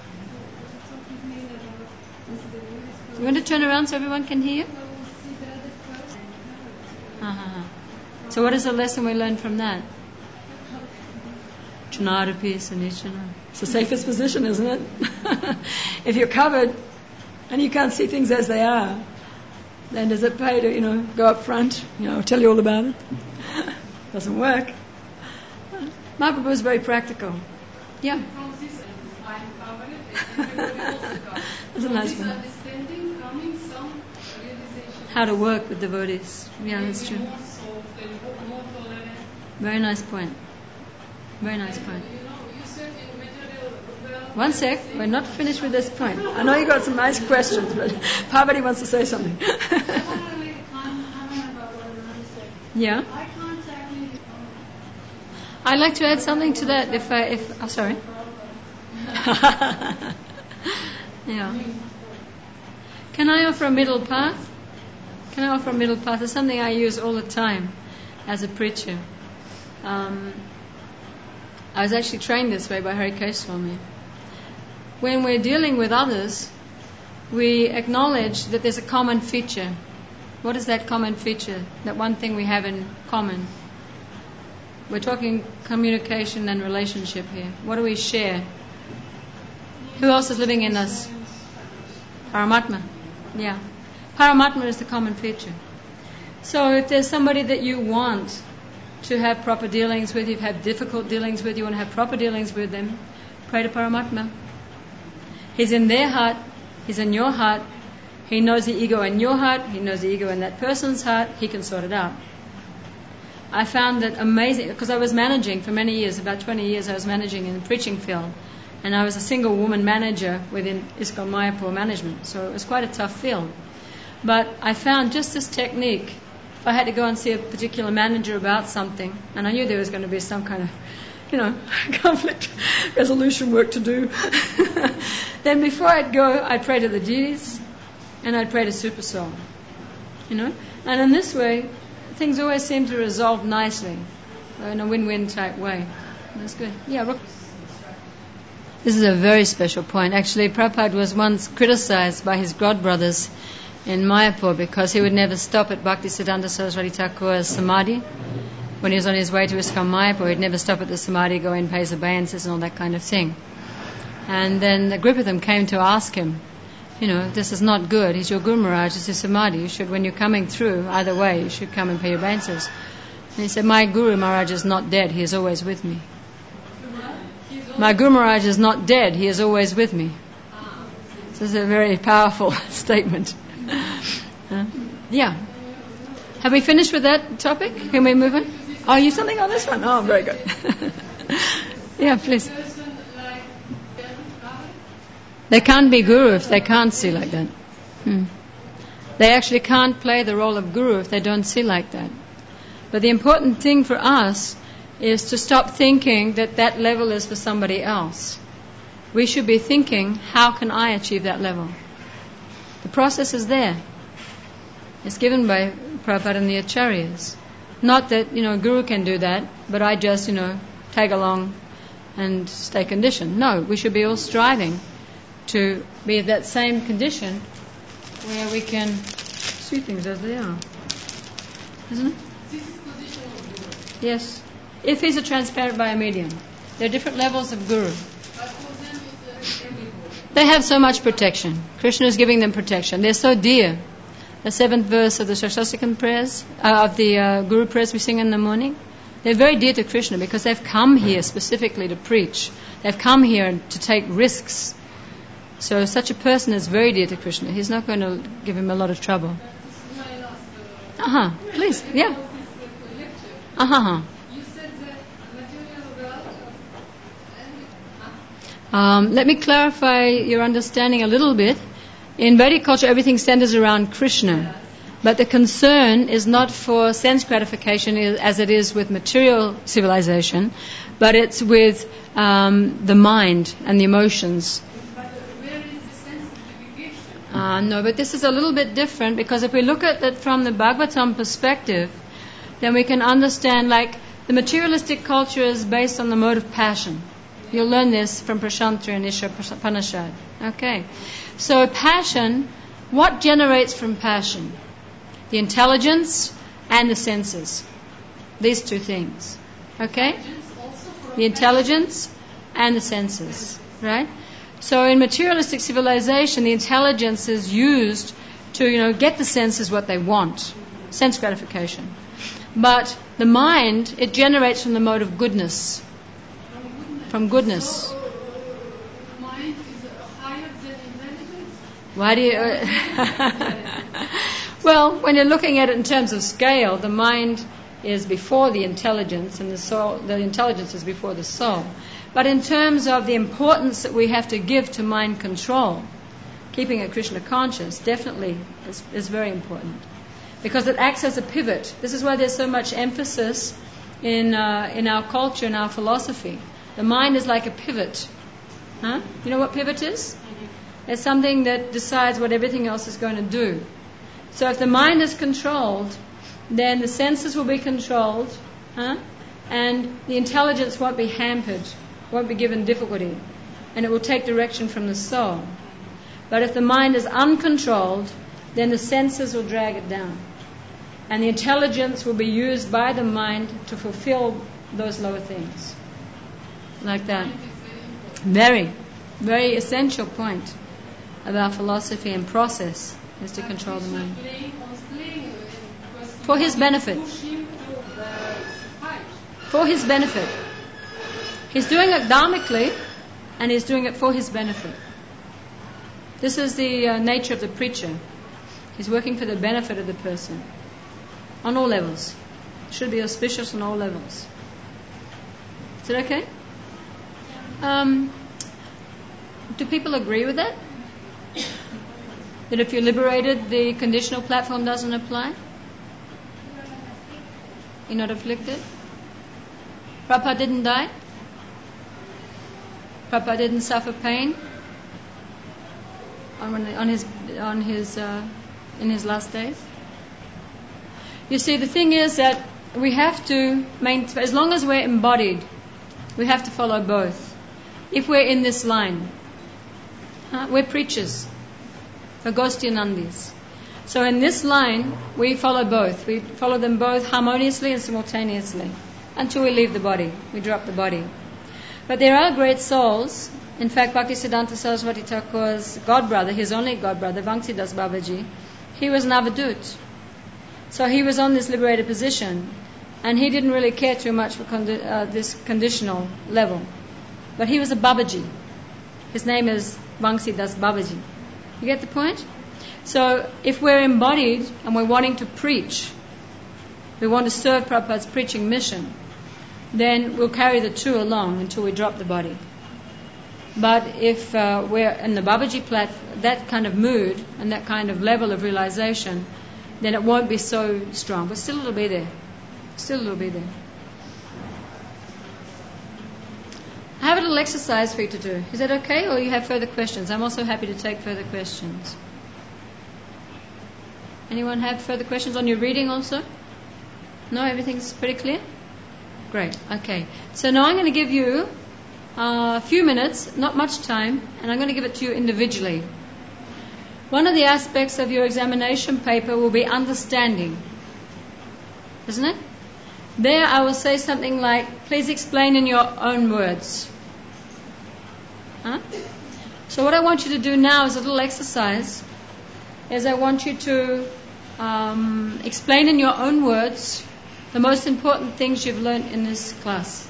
You want to turn around so everyone can hear you? Uh-huh. So what is the lesson we learned from that? Chanarapi, Sanichana. It's the safest position, isn't it? If you're covered and you can't see things as they are, then does it pay to, you know, go up front, you know, tell you all about it? Doesn't work. Mahaprabhu was very practical. Yeah. From this I'm covered, everybody also covered. That's a From nice this one. understanding coming some realization. How to work with devotees. Yeah, that's true. More soft and more tolerant. Very nice point. Very nice point. You know, you said in material realm. One sec, we're not finished with this point. I know you got some nice questions, but Parvati wants to say something. I want to really comment about what Anand said. Yeah. I contacted I'd like to add something to that if I, if, oh, sorry. Yeah. Can I offer a middle path? Can I offer a middle path? It's something I use all the time as a preacher. Um, I was actually trained this way by Hari Keswami. When we're dealing with others, we acknowledge that there's a common feature. What is that common feature? That one thing we have in common? We're talking communication and relationship here. What do we share? Who else is living in us? Paramatma. Yeah. Paramatma is the common feature. So if there's somebody that you want to have proper dealings with, you've had difficult dealings with, you want to have proper dealings with them, pray to Paramatma. He's in their heart, he's in your heart, he knows the ego in your heart, he knows the ego in that person's heart, he can sort it out. I found that amazing, because I was managing for many years, about twenty years I was managing in the preaching field, and I was a single woman manager within ISKCON Mayapur management, so it was quite a tough field. But I found just this technique. If I had to go and see a particular manager about something, and I knew there was going to be some kind of, you know, conflict resolution work to do, then before I'd go, I'd pray to the deities, and I'd pray to Super Soul, you know. And in this way, things always seem to resolve nicely, in a win-win type way. That's good. Yeah, Rook. This is a very special point. Actually, Prabhupada was once criticized by his godbrothers in Mayapur because he would never stop at Bhaktisiddhanta Saraswati Thakur's Samadhi. When he was on his way to ISKCON Mayapur, he'd never stop at the Samadhi, go in, pay his obeisances and all that kind of thing. And then a group of them came to ask him, you know, this is not good. He's your Guru Maharaj, it's his Samadhi. You should, when you're coming through, either way, you should come and pay your obeisances. And he said, my Guru Maharaj is not dead, he is always with me. My Guru Maharaj is not dead, he is always with me. So this is a very powerful statement. Uh, yeah. Have we finished with that topic? Can we move on? Oh, you something on this one? Oh, very good. Yeah, please. They can't be guru if they can't see like that. Hmm. They actually can't play the role of guru if they don't see like that. But the important thing for us is to stop thinking that that level is for somebody else. We should be thinking, how can I achieve that level? The process is there. It's given by Prabhupada and the Acharyas. Not that, you know, Guru can do that, but I just, you know, tag along and stay conditioned. No, we should be all striving to be at that same condition where we can see things as they are. Isn't it? Yes. If he's a transparent by a medium. There are different levels of Guru. They have so much protection. Krishna is giving them protection. They're so dear. The seventh verse of the Shastastikam prayers, uh, of the uh, Guru prayers we sing in the morning, they're very dear to Krishna because they've come here specifically to preach. They've come here to take risks. So such a person is very dear to Krishna. He's not going to give him a lot of trouble. Uh-huh. Please. Yeah. Uh-huh. Um, let me clarify your understanding a little bit. In Vedic culture, everything centers around Krishna. But the concern is not for sense gratification as it is with material civilization, but it's with um, the mind and the emotions. But where is the sense gratification? Uh, no, but this is a little bit different because if we look at it from the Bhagavatam perspective, then we can understand, like, the materialistic culture is based on the mode of passion. You'll learn this from Prashantara and Isha Upanishad. Okay. So passion, what generates from passion? The intelligence and the senses. These two things. Okay? The intelligence and the senses. Right? So in materialistic civilization, the intelligence is used to, you know, get the senses what they want. Sense gratification. But the mind, it generates from the mode of goodness. From goodness. So, mind is higher than intelligence? Why do you... Well, when you're looking at it in terms of scale, the mind is before the intelligence and the soul, the intelligence is before the soul. But in terms of the importance that we have to give to mind control, keeping it Krishna conscious definitely is, is very important. Because it acts as a pivot. This is why there's so much emphasis in uh, in our culture and our philosophy. The mind is like a pivot. Huh? You know what pivot is? It's something that decides what everything else is going to do. So if the mind is controlled, then the senses will be controlled, huh? And the intelligence won't be hampered, won't be given difficulty, and it will take direction from the soul. But if the mind is uncontrolled, then the senses will drag it down. And the intelligence will be used by the mind to fulfill those lower things. Like that. Very, very essential point about philosophy and process is to control the mind. For his benefit. For his benefit. He's doing it dharmically, and he's doing it for his benefit. This is the uh, nature of the preacher. He's working for the benefit of the person. On all levels. Should be auspicious on all levels. Is it okay? Um, do people agree with that? That if you're liberated, the conditional platform doesn't apply? You're not afflicted? Prabhupada didn't die? Prabhupada didn't suffer pain on, on his on his uh, in his last days? You see, the thing is that we have to maintain, as long as we're embodied, we have to follow both. If we're in this line, huh? We're preachers, we're Gostinandis. So in this line, we follow both. We follow them both harmoniously and simultaneously until we leave the body. We drop the body. But there are great souls. In fact, Bhaktisiddhanta Saraswati Thakur's godbrother, his only godbrother, Vamsidas Babaji, he was an avadut. So he was on this liberated position, and he didn't really care too much for condi- uh, this conditional level. But he was a Babaji. His name is Vamsidas Babaji. You get the point? So if we're embodied and we're wanting to preach, we want to serve Prabhupada's preaching mission, then we'll carry the two along until we drop the body. But if uh, we're in the Babaji platform, that kind of mood and that kind of level of realization, then it won't be so strong. But still it'll be there. Still it'll be there. I have a little exercise for you to do. Is that okay, or you have further questions? I'm also happy to take further questions. Anyone have further questions on your reading also? No, everything's pretty clear? Great, okay. So now I'm going to give you uh, a few minutes, not much time, and I'm going to give it to you individually. One of the aspects of your examination paper will be understanding. Isn't it? There I will say something like, please explain in your own words. Huh? So what I want you to do now is a little exercise, is I want you to um, explain in your own words the most important things you've learned in this class.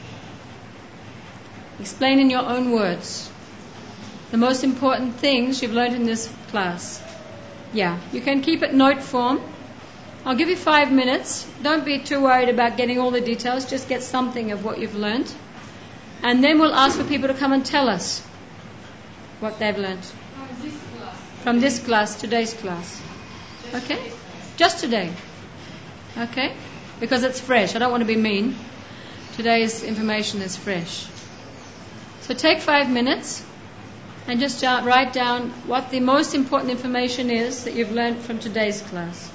Explain in your own words the most important things you've learned in this class. Yeah, you can keep it note form. I'll give you five minutes. Don't be too worried about getting all the details. Just get something of what you've learned. And then we'll ask for people to come and tell us what they've learned. From this class. From this class, today's class. Okay? Just today. Okay? Because it's fresh. I don't want to be mean. Today's information is fresh. So take five minutes and just write down what the most important information is that you've learned from today's class.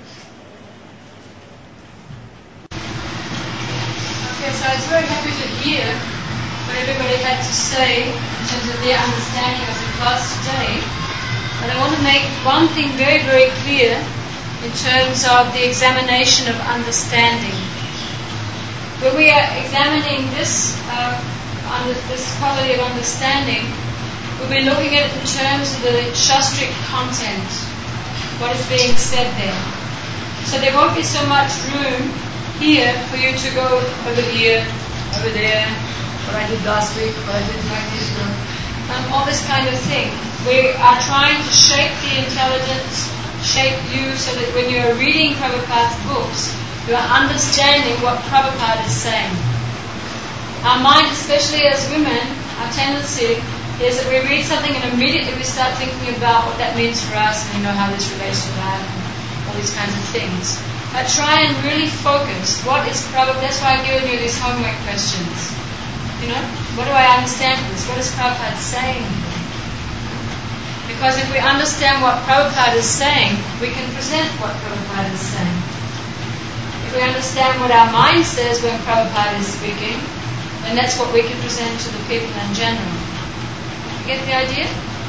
Okay, so I was very happy to hear what everybody had to say in terms of their understanding of the class today. But I want to make one thing very, very clear in terms of the examination of understanding. When we are examining this, uh, under this quality of understanding, we'll be looking at it in terms of the Shastric content, what is being said there. So there won't be so much room here for you to go over here, over there, what I did last week, what I did like this, um, all this kind of thing. We are trying to shape the intelligence, shape you so that when you're reading Prabhupada's books, you are understanding what Prabhupada is saying. Our mind, especially as women, our tendency is that we read something and immediately we start thinking about what that means for us and you know how this relates to that and all these kinds of things. But try and really focus. What is Prabhupada? That's why I've given you these homework questions. You know, what do I understand from this? What is Prabhupada saying? Because if we understand what Prabhupada is saying, we can present what Prabhupada is saying. If we understand what our mind says when Prabhupada is speaking, then that's what we can present to the people in general. You get the idea?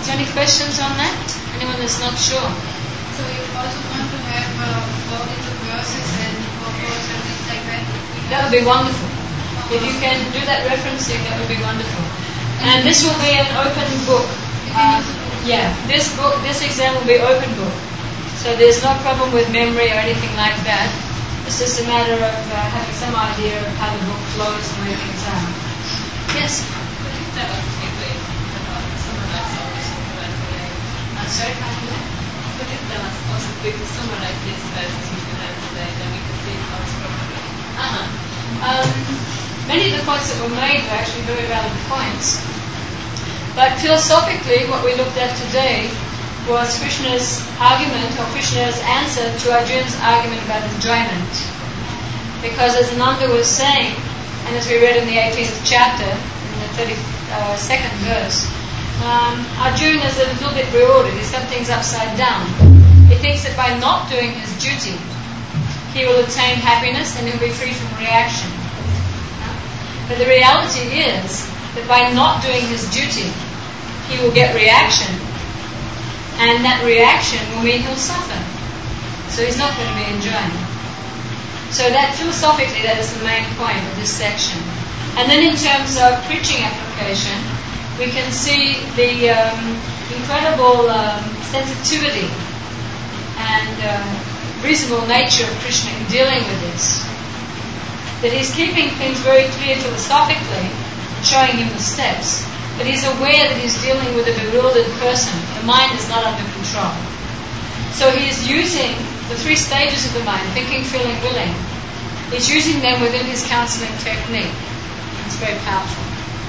Is there any questions on that? Anyone that's not sure? So you also want to have uh, all the verses and photos and things like that? That would be wonderful. If you can do that referencing, that would be wonderful. And this will be an open book. Uh, yeah, this book, this exam will be open book. So there's no problem with memory or anything like that. It's just a matter of uh, having some idea of how the book flows and where things are. Yes? Could you tell us quickly about summarize all this today? I'm sorry, can't you hear? Could you tell us also quickly summarize these verses which we have today, then we can see how it's properly? Uh-huh. Um, many of the points that were made were actually very valid points. But philosophically, what we looked at today was Krishna's argument, or Krishna's answer to Arjuna's argument about enjoyment. Because as Ananda was saying, and as we read in the eighteenth chapter, in the thirty-second verse, um, Arjuna is a little bit reordered. He's got things upside down. He thinks that by not doing his duty, he will attain happiness and he'll be free from reaction. But the reality is that by not doing his duty, he will get reaction, and that reaction will mean he'll suffer. So he's not going to be enjoying. So that philosophically, that is the main point of this section. And then in terms of preaching application, we can see the um, incredible um, sensitivity and uh, reasonable nature of Krishna in dealing with this. That he's keeping things very clear philosophically, showing him the steps, but he's aware that he's dealing with a bewildered person. The mind is not under control. So he is using the three stages of the mind, thinking, feeling, willing. He's using them within his counseling technique. It's very powerful.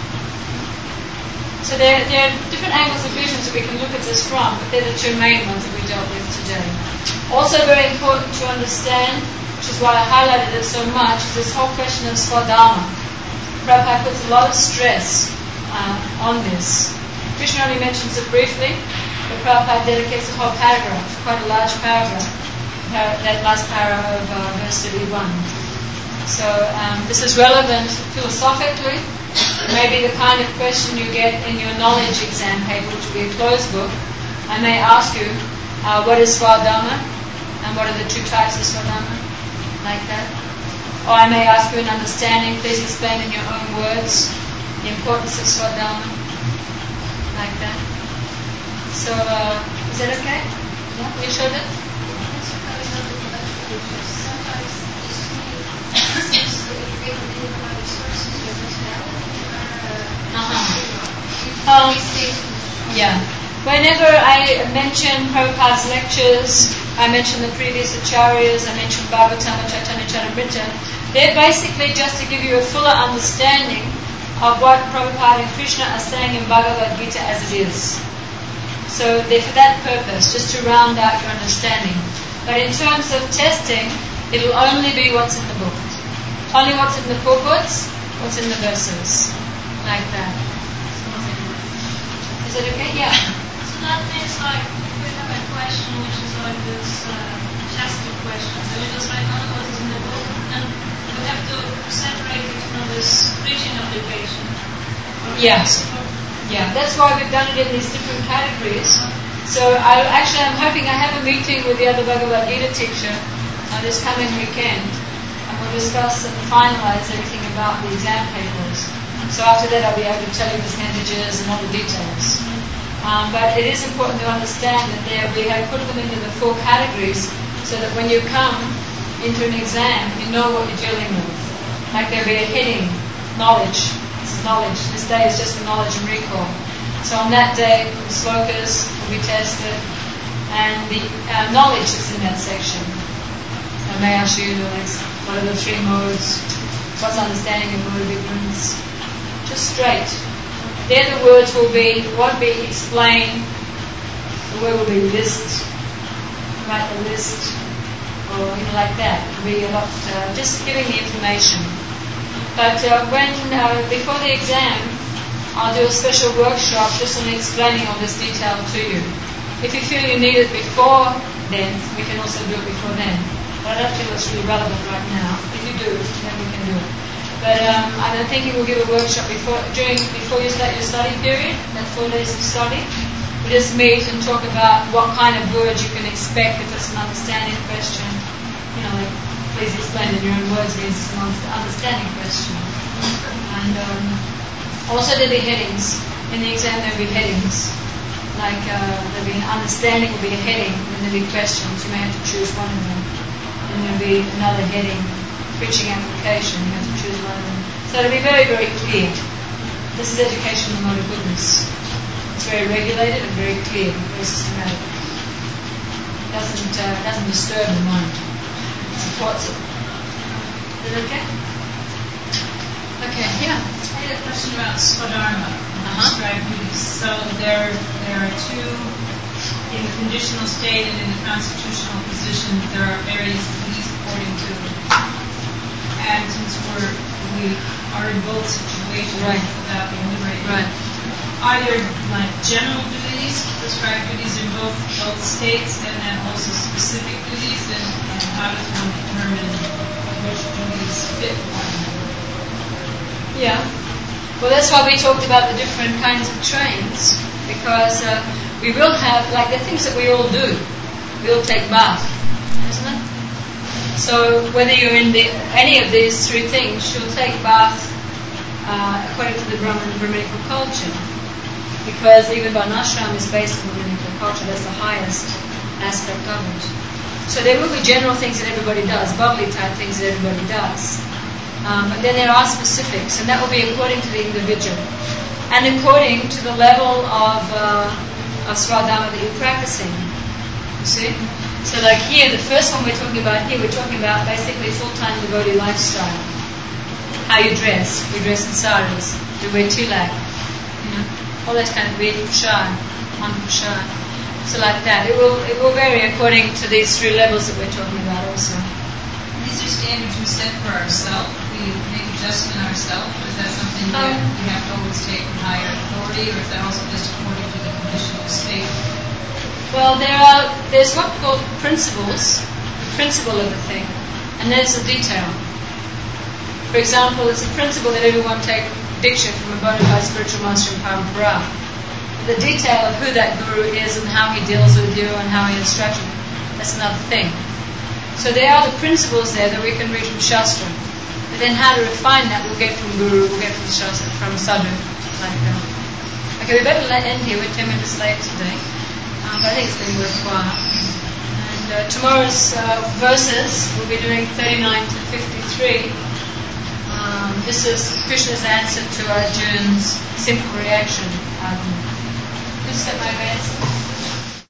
So there, there are different angles of visions that we can look at this from, but they're the two main ones that we dealt with today. Also very important to understand, which is why I highlighted it so much, is this whole question of Swadharma. Prabhupada puts a lot of stress uh, on this. Krishna only mentions it briefly, but Prabhupada dedicates a whole paragraph, quite a large paragraph, par- that last paragraph of uh, verse thirty-one. So um, this is relevant philosophically. It may be the kind of question you get in your knowledge exam paper, which will be a closed book. I may ask you, uh, what is Swadharma? And what are the two types of Swadharma? Like that. Or I may ask you an understanding, please explain in your own words the importance of Swadharma. Like that. So, uh, is that okay? Yeah? You showed it? Uh-huh. Um, yeah. Whenever I mention Prabhupada's lectures, I mention the previous acharyas, I mention Bhagavatam and Chaitanya Charitamrita, they're basically just to give you a fuller understanding of what Prabhupada and Krishna are saying in Bhagavad Gita as it is. So they're for that purpose, just to round out your understanding. But in terms of testing, it'll only be what's in the book. Only what's in the purports, what's in the verses. Like that. Is it okay? Yeah. So that means like we have a question which is like this uh, Shastra question. So we just write down what is in the book and we have to separate it from this preaching application. Yes. Yeah, that's why we've done it in these different categories. So I actually I'm hoping I have a meeting with the other Bhagavad Gita teacher uh, this coming weekend, and we'll discuss and finalize everything about the exam papers. So after that I'll be able to tell you percentages and all the details. Um, but it is important to understand that there we have put them into the four categories so that when you come into an exam you know what you're dealing with. Like there'll be a heading, knowledge. This is knowledge. This day is just for knowledge and recall. So on that day the slokas will be tested and the uh, knowledge is in that section. I may ask you like, what are the three modes? What's understanding of mode of ignorance? Just straight. There the words will be, won't be explain, the word will be list, write the list, or you know, like that. It will be a lot, uh, just giving the information. But uh, when, uh, before the exam, I'll do a special workshop just on explaining all this detail to you. If you feel you need it before then, we can also do it before then. But I don't feel it's really relevant right now. If you do, then we can do it. But um, I'm thinking we'll give a workshop before during before you start your study period, that four days of study. We just meet and talk about what kind of words you can expect if it's an understanding question. You know, like, please explain in your own words means it's an understanding question. And um, also there'll be headings. In the exam there'll be headings. Like uh, there'll be an understanding will be a heading, and there'll be questions. You may have to choose one of them. And there'll be another heading, preaching application. You have to choose one of them. So it'll be very, very clear. This is education in the mode of goodness. It's very regulated and very clear, very systematic. It doesn't uh, doesn't disturb the mind. It supports it. Is that okay? Okay, yeah. I had a question about Swadharma, Uh-huh. prescribed duties. So there, there are two, in the conditional state and in the constitutional position, there are various duties according to, and since we're, we are in both situations Right. without being liberated. Right. Are there like general duties, prescribed duties in both both states, and then also specific duties, and, and how does one determine which duties fit one? Yeah. Well, that's why we talked about the different kinds of trains, because uh, we will have, like, the things that we all do. We all take bath, isn't it? So whether you're in the, any of these three things, you'll take bath uh, according to the Brahmin Brahminical culture, because even Varnashram is based on Brahminical culture. That's the highest aspect of it. So there will be general things that everybody does, bubbly type things that everybody does. Um, but then there are specifics, and that will be according to the individual and according to the level of, uh, of Swadharma that you're practicing. You see? So like here, the first one we're talking about here, we're talking about basically full-time devotee lifestyle. How you dress. We dress in saris. We wear tilak. You know, all that kind of weird pushar, on pushar. So like that. It will it will vary according to these three levels that we're talking about also. These are standards we set for ourselves. We make adjustment ourselves. Is that something that Um, we have to always take from higher authority, or is that also just according to the conditional state? Well, there are there's what called principles, the principle of the thing, and there's the detail. For example, it's a principle that everyone take diksha from a bona fide spiritual master in Parampara. The detail of who that guru is and how he deals with you and how he instructs you, that's another thing. So there are the principles there that we can read from Shastra. But then how to refine that we'll get from Guru, we'll get from Shastra, from Sadhu. Like that. Okay, we better let end here. We're ten minutes late today. Um, but I think it's been worthwhile. And uh, tomorrow's uh, verses, we'll be doing thirty-nine to fifty-three. Um, this is Krishna's answer to Arjun's simple reaction argument. Who said my answer?